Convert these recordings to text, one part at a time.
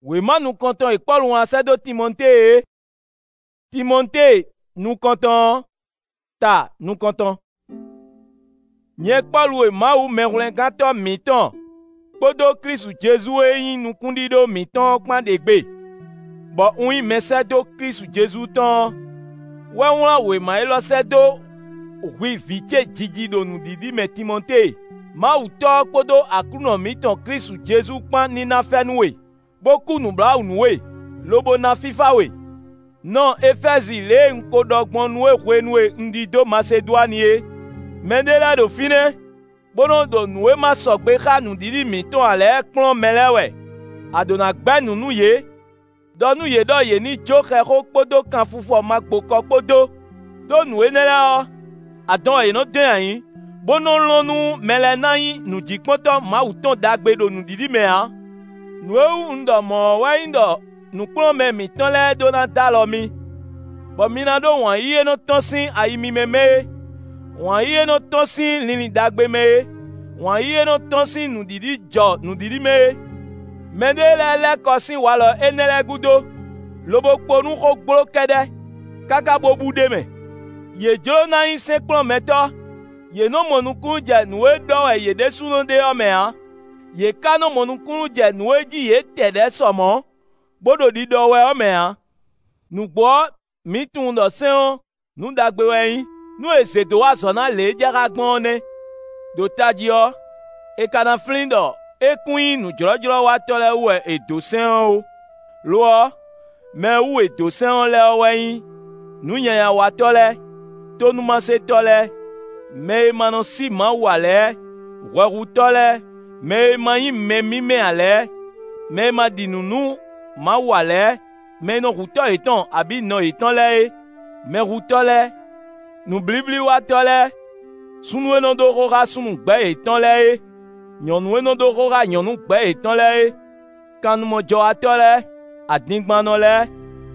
Oui, moi nous comptons et Paul ou assez de Timothée. Timothée, nous comptons. Ta, nous comptons. Nye Paul ou ma ou merlin gato miton. Podo Christ Jésus et nous condido miton kman degbe. Bon, oui, mais c'est de Christ Jésus ton. Ouais, oui, ma elo c'est de. Oui, vite, didi do nous didi, mais Timothée. Ma ou to podo akuno miton Christ Jésus kman ni na fenwe. Beaucoup nous bla ou noué. Lobo na fifa we. Non, Éphèse le nkodogmon noué ndido Macédoine. Mendela do fine. Bono do noué ma sokbe kha nous didi miton ale klon melewe. Adona gbe nou ye. Do nou ye do ye ni jo khero podo kan fufo magbo podo. Do noué nela. Adon ye no den yin. Bono lonu melena yin nou dikmoto ma uton dagbe do nou didi me ha. Nous ndo mo wa ndo nous klome mi ton le do na dalomi bo mi na do wan yi no tonsin ayi mi meme wan yi no tonsin lini dagbe me wan yi no tonsin nu didi jo nu didi me mendele kosin walo enele gudo lobo ponu ko gboro kede kaka bo bude me ye jo na yin se klome to ye no mo nu kun je nu e do e ye de suno de o me ha ye kano monukunu je nueji ye tede somo bodo di do we o me ha nu gbo mi tun do seun nu dagbe we yin nu ese to wa so na le jara gbon ne do taji o e kana flindo e kun nu jorojoro wa tole we e do seun o lo me u e do seun le o we yin nu yan wa tole to nu ma se tole me mano si ma wale wa tole me ma yi me mi me ale me ma dinunu ma wale me no ruto eton abi no eton le me ruto le nu blibli wa tole sunu no do rora sunu gbe eton le nyonu no do rora nyonu gbe eton le kanu mo jo atole adingban no le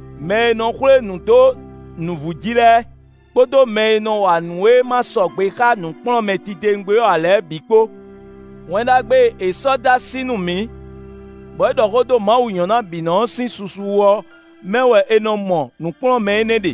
me no kure nu to nu vudi le podo me no wa nuwe ma sogbe ka nu pon me ti dengbe ale biko wọ́n dàgbé èsọ́dá sínú mi bọ́ẹ̀dọ̀ kódò máa wùyàn náà bìnà sí susu wọ mẹ́wẹ̀ ẹnà mọ̀ nùkúrọ̀ mẹ́ẹ́nẹ́dẹ̀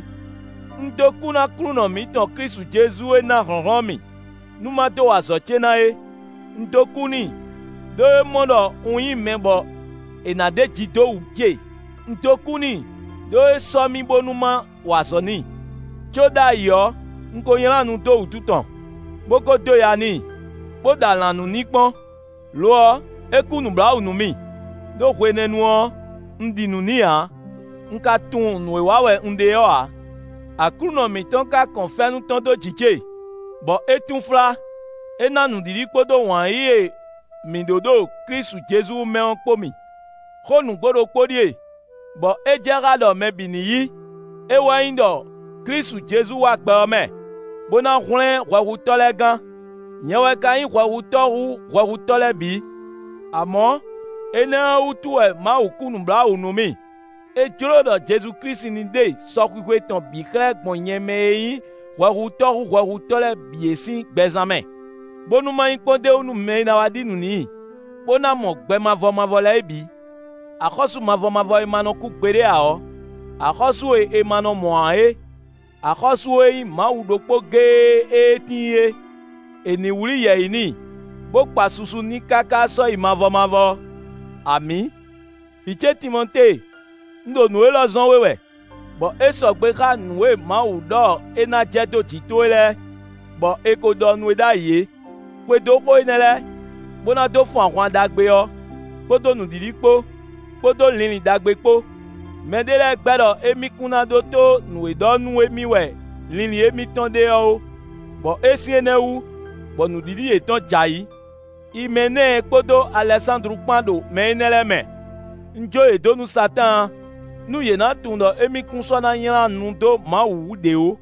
ńdókúnà kúrúnà mi tàn Kristu Jésù ẹ̀ náà hàn mi numato wà sọ̀tẹ́ náà ẹ̀ ńdókúnì dóye mọ́dọ̀ òyìn mẹ́bọ̀ ẹ̀nàdé jìdó wùjẹ́ ńdókúnì dóye sọ́mi bónúmá wà sọ́ni tí ó dá yọ ńkóyẹ́lánu tó wùtútàn bókó dóya ní. Kpoda lanu nikpɔn loɔ eku nublawu nu mi do hoe nenuɔ ŋdi nu nia nka tun nu ewawɛ ŋde yɔa akrunɔ mitɔn ka kɔn fɛnu tɔn do dzidze bɔ etun fla ena nudidi kpodo wɔn ye mi dodo Kristu Jesu mɛwọn kpomi xɔ nugbodo kpodie bɔ edze ha dɔ mɛ bini yi ewɔ yin dɔ Kristu Jesu wa gbɛ mɛ bona hlɛ ʋɛʋutɔ lɛ gã. Nyewe ka yin ʋɛʋutɔ le bi amɔ ene wutu ɛ ma wu kunu bla wu nu mi edzro dɔ Jesu Kristi ni de sɔkuiwe tɔn bi xlẽ gbɔn nye me yin ʋɛʋutɔ le bi esi gbɛzãmɛ bonuma yin kpɔn de nu me na wa di nu ni bona mɔ gbɛ mavɔ le ebi axɔsu mavɔ ye manɔ ku gbe ɖe awɔ axɔsu ye manɔ mɔa ye axɔsu ye mawu ɖokpo gee eti ye. Eni wuli yɛ ini bo kpa susu ni kaka sɔ yi mavɔ ami fitse Timote ndo nuwe lɔ zɔn wewɛ bɔn esɔgbe xa nuwe mawu dɔ ena dze do tito lɛ bɔn eko dɔ nuwe da ye kpedo ko ene lɛ bona do fɔ ahɔn dagbe yɔ kpodo nudidi kpo kpodo lili dagbe kpo mɛde lɛ gbɛ dɔ emi kuna do to nuwe dɔ nuwe mi wɛ lili emi tɔn de yɔ o bɔn esi ene wu. Bon nous didi eton dzayi imene kpodo Alexandre kpando me enele me njo edo nu Satan nu yena tun do emi kunso na yan nu do ma wu de o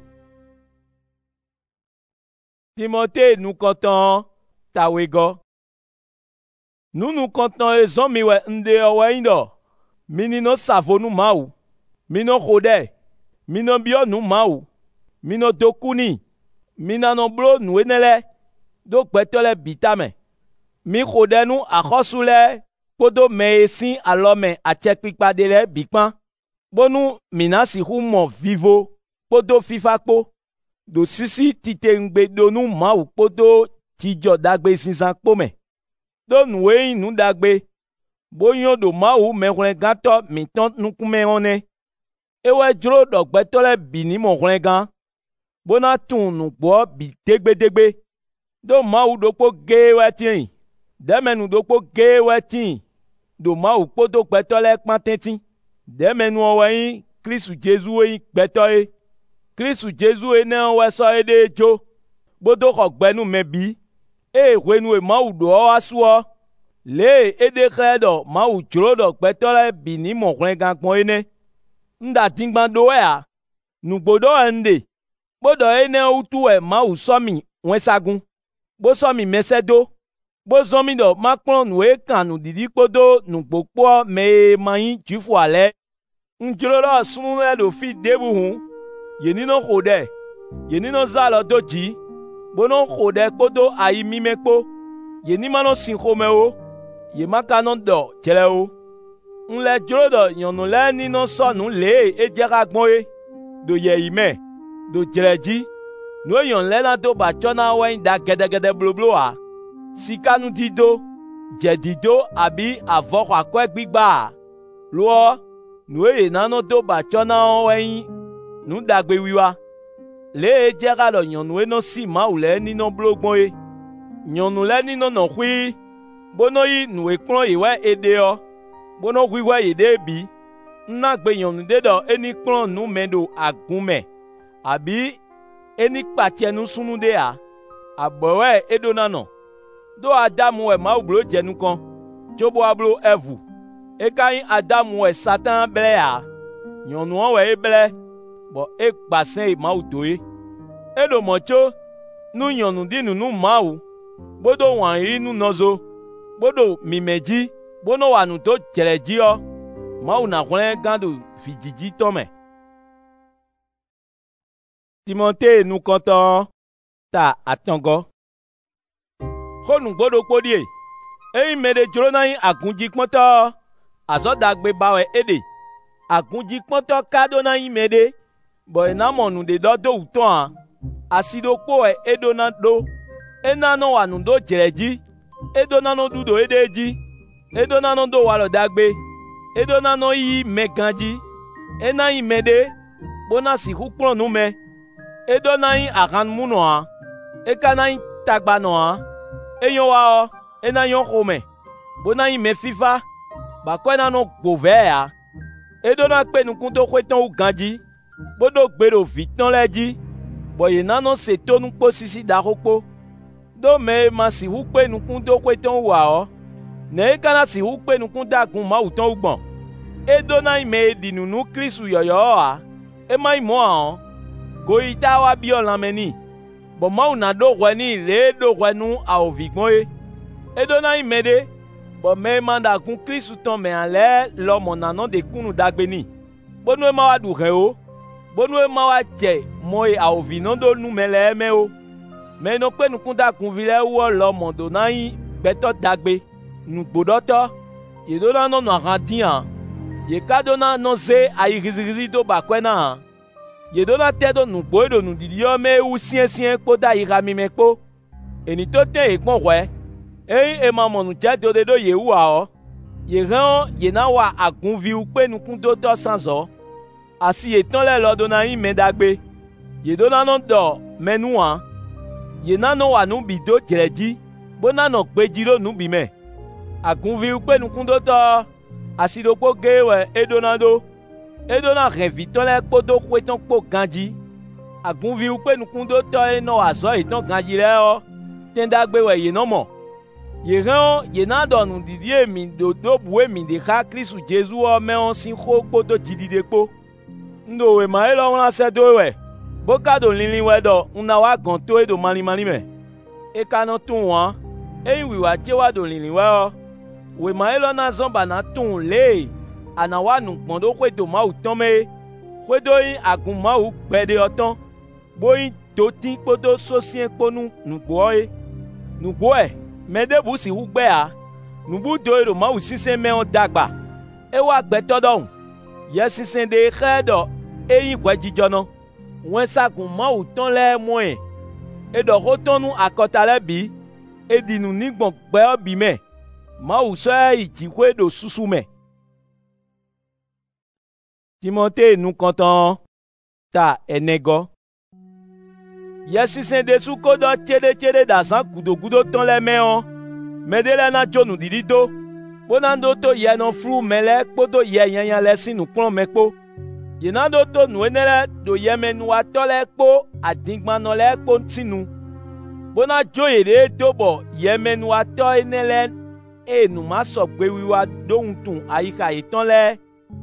Timothée nous content tawego nous content ezon mi we nde o indo mini no savo nu mau mino khode mino bio nu mau mino dokuni mina no blo nu enele do gbɛtɔ le bita me mi xɔ ɖe nu axɔsu le kpodo me esi alome atsekpikpa de le bikpan bonu mina si hu mo vivo kpodo fifa kpo do sisi tite ngbe donu Mawu kpodo tijo dagbe sinsan kpo me do nuwe nu dagbe boyon do Mawu mehlen ganto miton nukume one ewe jro dogbeto le bini mo hlen gan bona tun nu gbo bi degbedegbe do Mawu do kpo ge wetin demenu do kpo ge wetin do Mawu kpodo gbeto le kpantenti demenu oweyin Kristu Jesu yin gbeto e Kristu Jesu e ne we so ede jo bodo ko gbenu mebi e wenu e Mawu do asuo le ede kredo Mawu jro do gbeto le bini mo hlen gan gbon ene nda tingban do ya nugbodo ende bodo ene utu e Mawu somi wensagun bo somi mesedo bo zomi do makpon nu e kanu didi kpodo nugbopo me mayin jifu ale njro do sunle do fi debu hun yenino khode yenino zalo do ji bono khode kpodo ayi mimekpo yenimano sinkhome o yemakano do jele o nle jro do yonu le nino sonu le ejera gbon e do ye ime do jeleji no yon le na do ba chona wen da gedegede bloblo a sikanu dido jedido abi avoko akwe gbigba lo no ye nano do ba chona wen nu dagbe wiwa le ejera do yonu e no si Mawu le nino blogbon e yonu le nino no hui bono yi nu e kron iwe ede o bono wiwe ede bi nna gbe yonu de do eni kron nu mendo agunme abi eni kpatie nu sunu de a abowe edonano do Adamu e Mawu blo jenu kan jobo ablo evu e kayin Adamu e Satan ble a yonu o we ble bo e gbasen e Mawu to e edo mocho nu yonu dinu nu Mawu bodo wan yi nu nozo bodo mimeji bono wanu to jeleji o Mawu na hlen gando fijiji tome Timote nu kontan ta atango khonu gbodo podie eyin mede jro na yin agunji ponto azodagbe bawe ede agunji ponto kado na yin mede bo enamonu de do uton asido po e edona do enano wanu do jeleji edona no dudo edeji edona no do walo dagbe edona no yi meganji ena yin mede bona si hukpon nu me edona yin akan muno a ekana yin tagba no a eyon wa o ena yon home bona yin me fifa ba kwena no gbove a edona pe nu kun to kweton u ganji bodo gbero viton leji boye nano se tonu po sisi da hokpo do me ma si hukpe nu kun do kweton wa o ne kana si hukpe nu kun da kun Mawu ton ugbon edona yin me dinu nu Kristu yoyo a e mai mo a go ita wa bi olameni bo Mawu na do weni le do wenu a ovigbon e edona yin mede bo me manda kun Kristu ton me ale lo monano de kunu dagbe ni bonu e ma wa du he o bonu e ma wa je mo e a ovino do nu mele me o me no pe nu kun da kun vile wo lo mondo na yin beto dagbe nu gbodoto ye do na no no randian ye kadona no ze ayi rizirizi do bakwena ye do na tedo nu gbodo nu didio me u sien kpo da ira mi me kpo eni to te e gbon we e ma monu je do de do ye wu a o ye ran ye na wa agun vi u pe nu kun do to sanzo asi ye ton le lo do na yin me dagbe ye do na no do menu an ye na no wa nu bi do jeleji bona no gbeji lo nu bi me agun vi u pe nu kun do to asido kpo ge we edonado edona reviton le kpodo kweton kpo ganji agunvi u pe nukun do to eno azo iton ganji le o tendagbe we ye no mo ye ran ye na donu didi emi do buwe mi de ka Kristu Jesu o me on sin kho kpodo jidide kpo ndo we ma elo won se do we bokado linlin we do una wa gan to edo mani me e kana tun won eyin wiwa che wa do linlin we o we ma elo na zomba na tun le ana wa nu pondo kwedo Mawu ton me kwedo yin agun Mawu gbede oton boyin to tin kpodo sosien kponu nugbo e mede bu si hugbe a nubudo eɖo Mawu sisẽ mɛwo dagba. Ewa gbɛtɔ dɔhùn. Ye sisẽ de xe dɔ eyin ʋɛ dzidzɔnɔ. Wɛnsagun Mawu tɔn lɛ mɔe. Eɖɔ xotɔnu akɔta lɛ bi. Eɖinu nigbɔn gbɛɔ bi mɛ. Mawu sɔ yi dziƒoe ɖo susu mɛ. Timote nukɔtɔn ta enegɔ. Ye sisẽ de su ko dɔ tseɖetseɖe da zã gudogudo tɔn lɛ mɛɔ. Mɛɖe lɛ na dzo nuɖiɖi do. Bona ɖo to ye nɔ flu mɛ lɛ kpodo ye nyanya lɛ si nukplɔ mɛ kpo. Yena ɖo to nu ene lɛ ɖo yemenuatɔ lɛ kpo adingbanɔ lɛ kpo sinu. Bona dzo ye ɖe do bɔ yemenuatɔ ene lɛ eye nu ma sɔgbe wiwa ɖo ŋutun ayixa etɔn lɛ.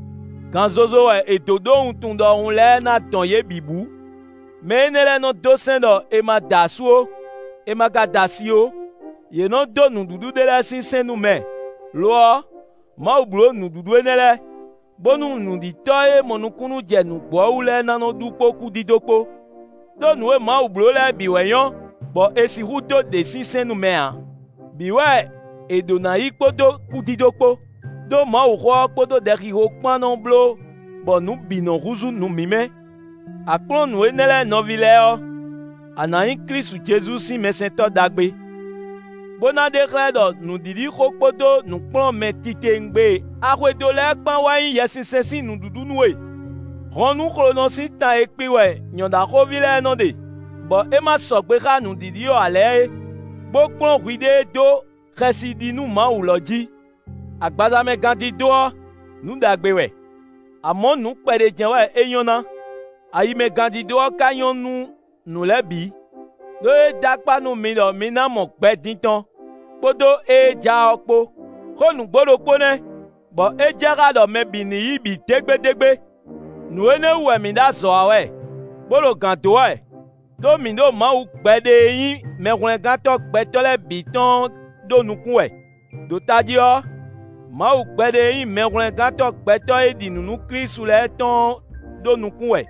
Ganzozo edo ɖo ŋutun ɖɔ ŋu lɛ na dɔn ye bibu. Mɛ ene lɛ nɔ do sɛn ɖɔ ema da suwo, ema ga da siwo. Ye nɔ do nuɖuɖu ɖe lɛ sisẽ nu mɛ. Loa, Mawu blo nuɖuɖu ene lɛ. Bonu nuɖitɔ ye mɔnukunu dze nugbɔwu lɛ nanɔ ɖu kpo kudidokpo. Do nu ye Mawu blo lɛ biwɛ nyɔ, bɔ esi hu do de sisẽ nu mɛa. Biwɛ eɖona yi kpodo kudidokpo. Do Mawu xɔ kpodo ɖexiho kpanɔ blo, bɔ nu binɔ huzu nu mimɛ. Akplɔ nu ene lɛ nɔvi lɛ yɔ. Ananyi Kristu Jesu si mɛsɛtɔ dagbe. Bona de xlẽ ɖɔ nuɖiɖi xo kpodo nukplɔ mɛ titengbe axɔedo lɛ kpan wayi ye sisẽ si nuɖuɖu nue. Xɔnu xlonɔ si ta ekpi wɛ nyɔdaxovi lɛ nɔ de. Bɔ ema sɔgbe xa nuɖiɖi yɔ alɛ ye. Gbokplɔ ʋui ɖe do xɛsi ɖi nu Mawu lɔ dzi. Agbadamɛ gãdi doa nuɖagbe wɛ. Amɔ nu kpɛɖedze wɛ enyɔna. Ayime gãdi doa ka nyɔ nu lɛ bi. Do ye dakpa nu mi ɖɔ mi na mɔ gbɛditɔ. Kpodo edzaɔ kpo. Xɔ nugboɖo kpo nɛ. Bɔ edze xa ɖɔ mɛ bini yi bi degbedegbe. Nu ene wɛ mi ɖa zɔa wɛ. Kpoɖo gã doa. Do mi ɖo Mawu gbɛ ɖe yi mɛhlɛgãtɔ gbɛtɔ lɛ bitɔ ɖo nuku wɛ. Do tadzi yɔ. Mawu gbɛ ɖe yi mɛhlɛgãtɔ gbɛtɔ ye ɖi nunu Kristu lɛ tɔ ɖo nuku wɛ.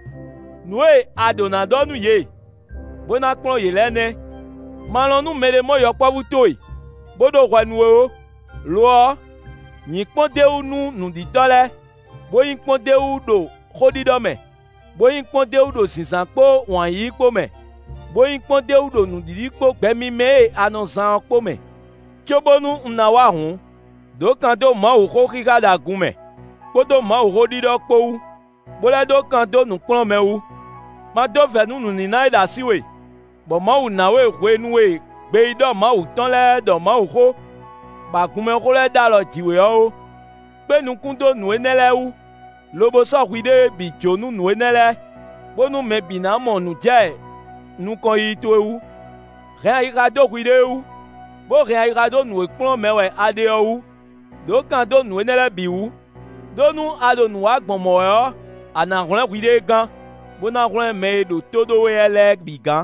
Nue aɖona ɖɔ nu ye. Bona kplɔ ye lɛ nɛ. Malɔ nu mɛ ɖe mɔ yɔ kpɔbu toe. Boɖo xɔ nuwo. Loa, nyi kpɔn dewu nu nuɖitɔ lɛ. Boyi kpɔn dewu ɖo xoɖiɖɔ mɛ. Boyi kpɔn dewu ɖo zizã kpo wɔnyi kpo mɛ. Boyi kpɔn dewu ɖo nuɖiɖi kpo gbɛmi mɛ anɔ zã kpo mɛ. Tso bonu na wa hũ. Do kan do Mawu xo xixa ɖe agu mɛ. Kpodo Mawu xoɖiɖɔ kpo wu. Bolɛ do kan do nukplɔ mɛ wu. Ma do vɛ nu nunina ye ɖe asi we. Bɔ Mawu na we hoe nuwe gbeyi ɖɔ Mawu tɔn lɛ ɖɔ Mawu xo. Bagume xo lɛ da lɔ dziweyɔwo. Kpe nukun do nu ene lɛ wu. Lobo sɔhui ɖe bi dzonu nu ene lɛ. Bonu mɛ bina mɔ nu dze nukɔ yi to wu. Hɛn ayixa do hui ɖe wu. Bo hɛn ayixa do nu ekplɔ mɛ wɛ aɖeyɔ wu. Do kan do nu ene lɛ bi wu. Do nu aɖo nu wa gbɔmɔ yɔ. Ana hlẽ hui ɖe gã. Bona hlẽ mɛ ɖo toɖo yɛ lɛ bi gã.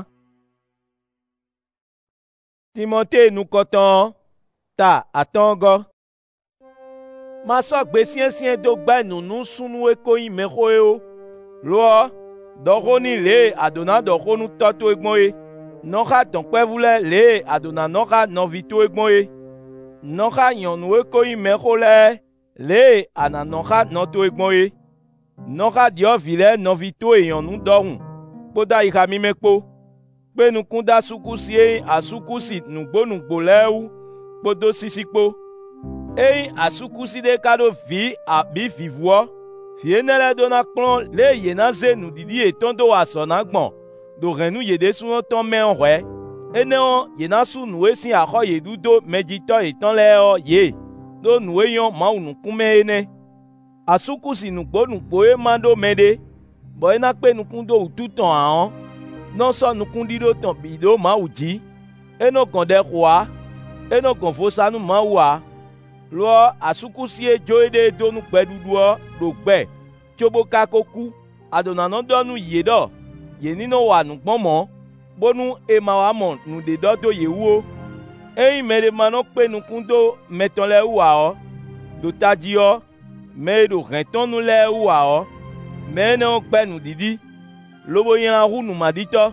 Timote nukɔtɔn ta atɔngɔ. Masɔ gbe siẽsiẽ do gbɛ nunu sunu ekoyi mɛxoewo. Loa, dɔxoni le aɖona dɔxonu tɔ to egbɔ ye. Nɔxa tɔnkpɛvu lɛ le aɖona nɔxa nɔvi to egbɔ ye. Nɔxa nyɔnu ekoyi mɛxo lɛ le ana nɔxa nɔ to egbɔ ye. Nɔxa diɔvi lɛ nɔvi to enyɔnu dɔhùn. Kpoda yi xa mi mɛ kpo. Kpe nukun da sukusi ye asukusi nugbo lɛ wu. Kpodo sisi kpo. Eyi asukusi de ka ɖo vi abi vivuɔ. Fie ne lɛ do na kplɔ le yena ze nuɖiɖi etɔn do asɔ na gbɔn. Do hɛnu ye de sunɔtɔ mɛ hɔɛ. Eneo yena su nu esi axɔ ye ɖudo mɛdzitɔ etɔn lɛ yɔ ye. Do nu eyɔ Mawu nukumɛ ene. Asukusi nugbo ye ma ɖo mɛ ɖe. Bɔ ena kpe nukun do ututɔn ahɔn. Nɔsɔ nukun ɖiɖo tɔn bi ɖo Mawu dzi. Eno gɔn ɖe xɔa. Eno gɔn vosanu Mawua. Loa asukusie dzo ɖe do nu gbɛɖuɖuɔ ɖo gbɛ. Tsobo kako ku. Aɖonanɔ dɔ nu yie ɖɔ. Ye ninɔ wɔ nugbɔmɔ. Bonu ema wa mɔ nu ɖe dɔ do yewuwo. Eyi mɛ ɖe manɔ kpe nukun do mɛtɔ lɛ wuawɔ. Do tadzi yɔ. Mɛ ɖo hɛntɔnu lɛ wuawɔ. Mɛ ne wo gbɛ nuɖiɖi. Lobo yina hu numaɖitɔ.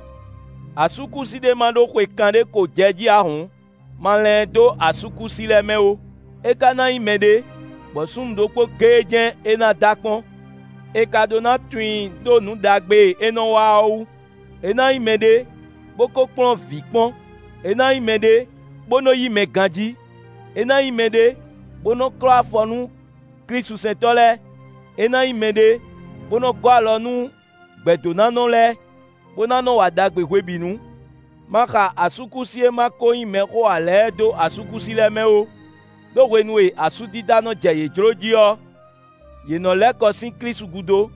Asukusi de ma ɖo xoe kan ɖe ko dze dzi ahũ. Malɛ do asukusi lɛ mɛwo. eka na imede bo sum do kpo gejen ena dakpon eka do na twin do nu dagbe eno wa ou ena imede boko klon vikpon ena imede bono yi me ganji ena imede bono klo afɔ nu Kristu sɛntɔ lɛ ena imede bono gɔ alɔ nu gbedonanɔ lɛ bonanɔ wa dagbe hwebinu maka asukusie ma ko ime xɔ alɛ do asukusi lɛ mɛ o do wenue asudidanɔ dze ye dzrodzi yɔ yenɔ lɛ kɔsi Kristu gudo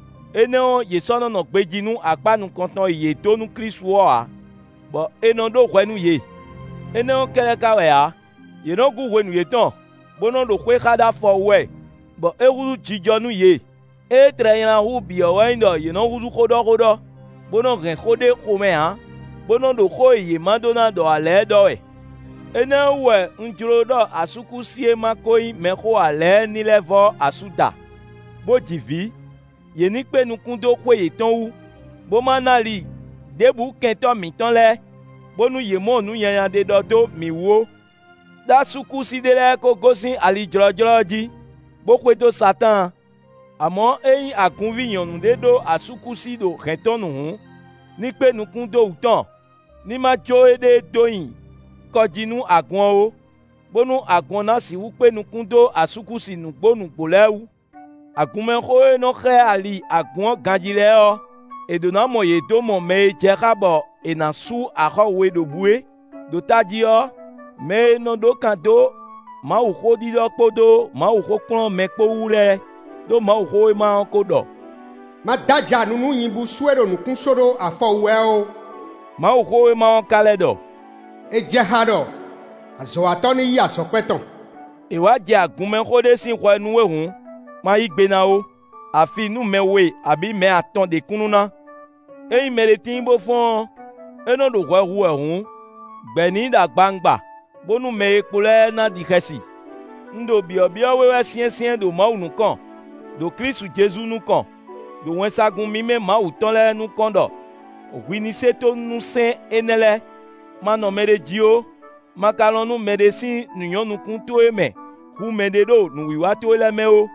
eneo ye sɔnɔnɔ gbedzinu akpanu kɔntɔn ye do nu Kristu wɔa bɔ enɔ do hwɛnu ye eneo kɛlɛ ka wɛa yenɔ gu wenu ye tɔn bonɔ do hwe xa da fɔ wɛ bɔ ehudu dzidzɔnu ye etre yina hu biɔwɛ ŋdɔ yenɔ hudu xodɔxodɔ bonɔ hɛn xode xome hã bonɔ do xo ye ma do na dɔ alɛ dɔ wɛ ene wɛ ŋdzro dɔ asukusie ma koyi mɛ xo alɛ ni lɛ vɔ asu da bo dzivi ye ni kpe nukun do xo ye tɔn wu bo ma na li debu kɛntɔ mitɔn lɛ bonu ye mɔ nu yanya de dɔ do mi wo da sukusi de lɛ ko gosi ali dzrɔdzrɔ dzi bo xo to Satan àmọ́ eyin àgúnvi nyɔnu de do asukusi do hɛntɔnu hu ní kpe nukun do wutɔn ní ma tso ede do yin kɔdzinu àgùnwo bonu àgùn na si wu kpe nukun do asukusi nugbo lɛ wu àgùnmɛxo enɔ xɛ ali àgùn ganji lɛ yɔ edona mɔ ye do mɔ mɛ dze xa bɔ ena su axɔwoe do bue do tadzi yɔ mɛ enɔ do kan do mawu xo di dɔ kpodo mawu xo kplɔn mɛ kpowu lɛ do mawu xo ma ko dɔ. ma dadza nunu yinbu sue ɖo nukunso ɖo afɔwuɛwo. mawu xo ma kalɛ dɔ. edze ha ɖɔ azɔwatɔ ni yi asɔkpɛtɔn. ìwà dze àgùnmɛxo ɖe si xɔ enuwe hùn ma yi gbe na wo àfi nu mɛ woe àbí mɛ atɔn de kunu na eyi mɛ de ti bo fɔn enɔ do xɔ hu ɛhun gbɛni da gbangba bonu mɛ ekpo lɛ na di xɛsi ŋdo biɔbiɔ wewɛ siɛsiɛ do mawu nukɔn do Kristu Jesu nukɔn do wɛnsagun mi mɛ mawu tɔn lɛ nukɔn dɔ òhui ni seto nusẽ ene lɛ manɔ mɛ de dzi o makalɔn nu mɛ de si nunyɔnukun to ye mɛ hu mɛ de do nuwiwa to lɛ mɛ o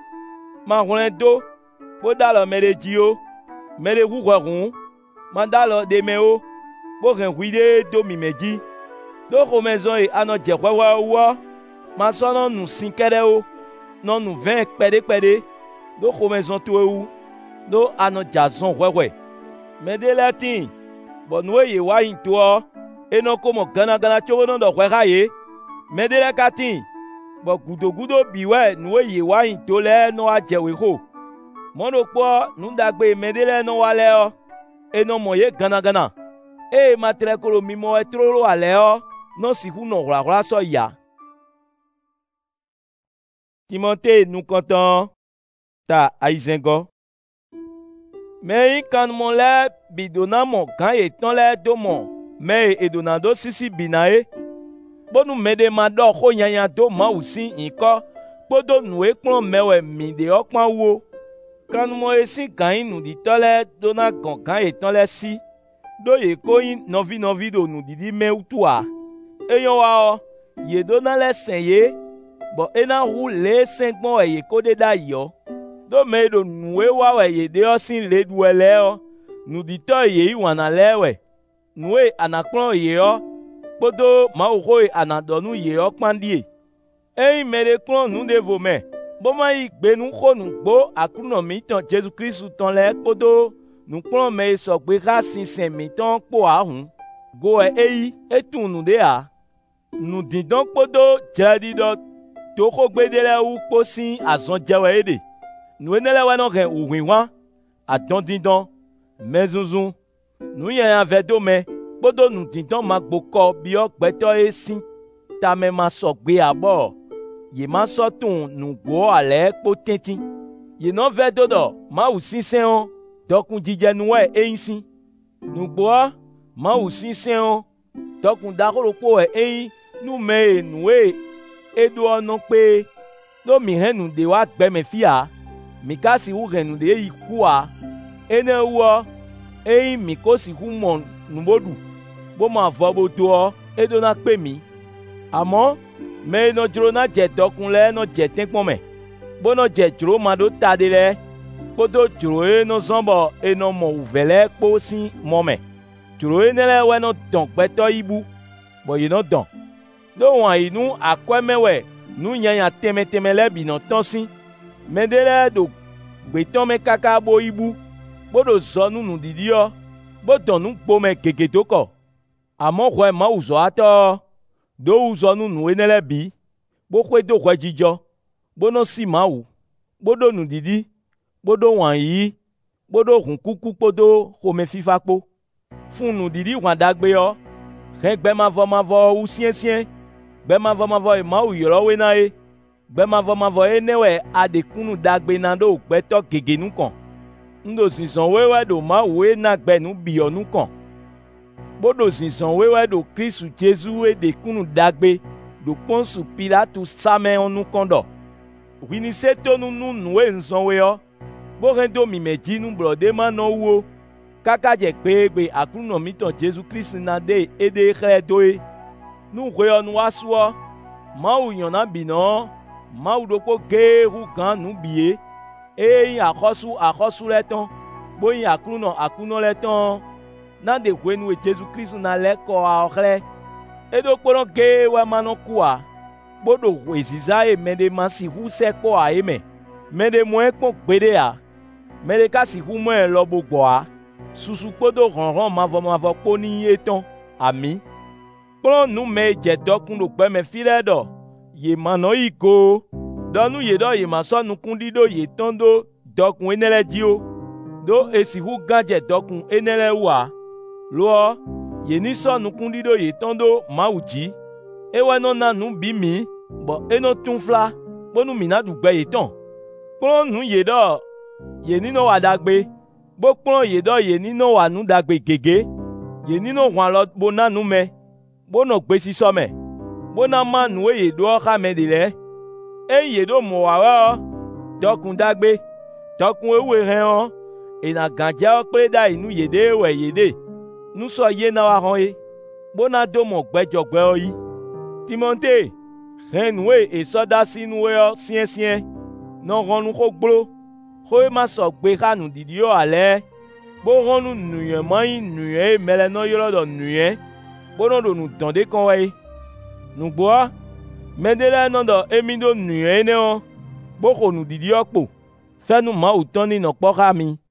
mahlẽ do kpo dalɔ mɛ de dzi o mɛ de hu xɔ hun madalɔ de mɛ o kpo hɛn hui de do mi mɛ dzi do xɔmɛ zɔn ye anɔ dze xɔxɔ wɔ masɔnɔ nu si kɛ ɖe o nɔ nu vɛn kpɛɖekpɛɖe do xɔmɛ zɔn to ewu do anɔ dza zɔn hɔɛhɔɛ mɛ de lɛ tin bɔn nu ye wa yin toɔ enɔ komɔ ganagana tso nɔ dɔ xɔɛ xa ye mɛ de lɛ ka tin bɔn gudogudo bi wɛ nu ye wa yin to lɛ nɔ wa dze we xo mɔɖo kpɔ nudagbe mɛ de lɛ nɔ wa lɛ yɔ enɔ mɔ ye ganagana eye matrɛ kolo mimɔ etrolo alɛ yɔ nɔ si ƒu nɔ ɣlaɣla sɔ ya. Timote nukɔtɔn ta ayizɛngɔ. Mɛ yi kanumɔ lɛ bidona mɔ gã ye tɔn lɛ do mɔ mɛ ye edona do sisi bina ye. Bonu mɛ de ma dɔ xo nyanya do mawu si ŋkɔ kpodo nu ekplɔ mɛ wɛ mi de yɔ kpã wo. Kanumɔ ye si gã yi nuditɔ lɛ do na gɔn gã ye tɔn lɛ si. Do ye ko yi nɔvi do nudidi mɛ wutua. Eyɔ wa ɔ ye do na lɛ sɛn ye. Bɔn ena hu le sɛgbɔn wɛ ye ko de da yɔ do mɛ do nue wa wɛ ye de yɔ si le du wɛ lɛ yɔ nuditɔ ye yi wana lɛ wɛ nue anakplɔ ye yɔ kpodo mawu xo ye anadɔnu ye yɔ kpandie eyi mɛ de kplɔ nu de vo mɛ boma yi gbenu xo nugbo aklunɔ mitɔn Jesu Kristu tɔn lɛ kpodo nukplɔ mɛ ye sɔgbe xa sinsɛn mitɔn kpo ahun go wɛ eyi etun nu de a nudidɔn kpodo dzraɖi dɔ toxo gbede lɛ wu kpo si azɔn dzɛwɛ ye de nu ene lɛ wɛ nɔ hɛn òhìnwá adɔn dindɔn mɛzunzun nuyanya vɛ do mɛ kpodo nudindɔn ma gbokɔ biɔ gbɛtɔ ye si tamɛ ma sɔgbe abɔ ye ma sɔ tun nugbo alɛ kpo tɛntin ye nɔ vɛ do dɔ mawu sisɛn dɔkun dzidzɛ nuwɛ eyin si nugboa mawu sisɛn dɔkun daxolo kpo wɛ eyin numɛ ye nuwe edo ɔnɔ kpe do mi hɛn nu de wa gbɛmɛ fia mi ka si wu hɛn nu de yi kua ene wɔ eyi mi ko si wu mɔ nuboɖu bo ma vɔ bo doɔ edo na kpe mi àmọ́ Me no dzro na dze dɔkun lɛ no dze tɛnkpɔn me. Bo no dze dzro ma ɖo ta de lɛ. Kpodo dzro ye no zɔn bɔ enɔ mɔ wuvɛ lɛ kpo si mɔ me. Dzro ye ne lɛ wɛ no dɔn gbɛtɔ yibu. Bɔ ye no dɔn. Do wɔn yi nu akɔe me wɛ nu nyanya tɛmɛtɛmɛ lɛ bi nɔ tɔn si. Me de lɛ do gbetɔn me kaka bo yibu. Bo do zɔ nu nudidi yɔ. Bo dɔn nu gbo me gege do kɔ. Amɔ xɔe Mawu zɔ atɔ. Do wu zɔ nu nu ene lɛ bi. Bo xɔe do xɔe dzidzɔ. Bo no si Mawu. Bo do nudidi. Bo do wɔn yi. Bo do hun kuku kpodo xome fifa kpo. Fun nudidi wɔn dagbe yɔ. Hɛn gbɛmavɔ wu siɛsiɛ. Gbɛmavɔ ye Mawu yɔrɔ we na ye. Gbɛmavɔ ye ne wɛ adekunu dagbe na do gbɛtɔ gege nu kɔn. Ndo zizɔn wewɛ do Mawu ye na gbɛ nu biyɔ nu kɔn. Bo do zizɔn wewɛ do Kristu Jesu ye dekunu dagbe do Pɔnsu Pilatu samɛ nu kɔn dɔ. Wini se to nu nu ye nzɔn we yɔ. Bo hɛn do mime dzi nu blɔde ma nɔ wo. Kaka dze gbegbe aklunɔ mitɔ Jesu Kristu na de ede xlẽ do ye. Nu hɔyɔ nu wa suɔ. Mawu yɔna binɔ. Mawu ɖokpo geewu gã nu bie. Eye axɔsu lɛ tɔn. Bo yin aklunɔ lɛ tɔn. Na de hoe nu ye Jesu Kristu na lɛ kɔ xlẽ. Eɖo kpɔnɔ gee wɛ ma nɔ kua. Bo do hoe ziza ye me de ma si hu sɛ kpɔ a ye me. Me de mɔe kpɔ gbeɖe a. Me de ka si hu mɔe lɔbo gbɔa. Susu kpodo hɔnhɔn mavɔ kpo ni etɔn. Ami. Kplɔ nu me dze dɔkun ɖo gbe me fi lɛ ɖɔ. Ye ma nɔ yi go. Dɔnu ye ɖɔ ye ma sɔ nukundi ɖo ye tɔn do dɔkun ene lɛ dzi o. Do esi hu gã dze dɔkun ene lɛ wua. Loɔ ye ni sɔ nukundi ɖo ye tɔn do Mawu dzi. Ewɔ nɔ na nu bi mi. Bɔ eno tun fla. Kponu mi na du gbe ye tɔn. Kplɔ nu ye ɖɔ ye ni nɔ wa dagbe. Bo kplɔ ye ɖɔ ye ni nɔ wa nu dagbe gege. Ye ni nɔ hɔn alɔ bo na nu me. Bo nɔ gbesisɔ me. Bo na ma nu ye ɖo xame de lɛ. Eyi ye ɖo mɔ wa wɛ dɔkun dagbe. Dɔkun ewe hɛn ɔ. Ena gãdze kple da yi nu ye de wɛ ye de. Nusɔ ye na wa hɔn ye. Bo na do mɔ gbɛdzɔgbɛ yi. Timote, hɛn nu ye esɔ da si nu yɔ siɛsiɛ. Nɔ hɔn nu xo gblo. Xo ye ma sɔ gbe xa nudidi yɔ alɛ. Bo hɔn nu nuyɛ ma yi nuyɛ ye me lɛ nɔ yɔrɔ dɔ nuyɛ. Bo nɔ do nu dɔn de kɔn wɛ ye. Nugboa, me de lɛ nɔ dɔ emi do nuyɛ ne ɔ. Bo xo nudidi yɔ kpo. Fɛnu Mawu tɔn ni nɔ kpɔ xa mi.